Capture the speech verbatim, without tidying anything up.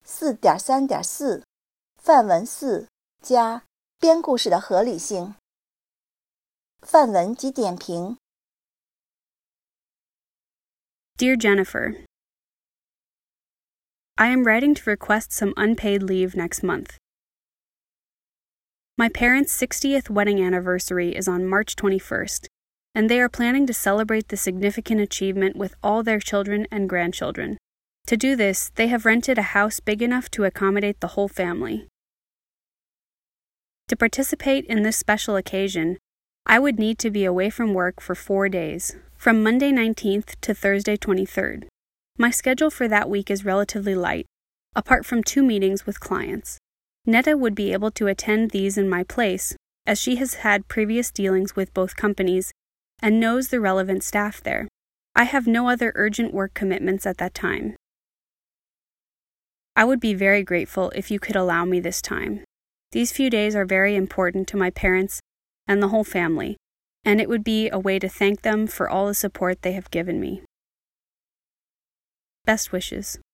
四点三点四 范文四加编故事的合理性。范文及点评。 Dear Jennifer, I am writing to request some unpaid leave next month. My parents' sixtieth wedding anniversary is on March twenty-first, and they are planning to celebrate the significant achievement with all their children and grandchildren. To do this, they have rented a house big enough to accommodate the whole family. To participate in this special occasion, I would need to be away from work for four days, from Monday nineteenth to Thursday twenty-third. My schedule for that week is relatively light, apart from two meetings with clients. Netta would be able to attend these in my place, as she has had previous dealings with both companies and knows the relevant staff there. I have no other urgent work commitments at that time. I would be very grateful if you could allow me this time. These few days are very important to my parents and the whole family, and it would be a way to thank them for all the support they have given me. Best wishes.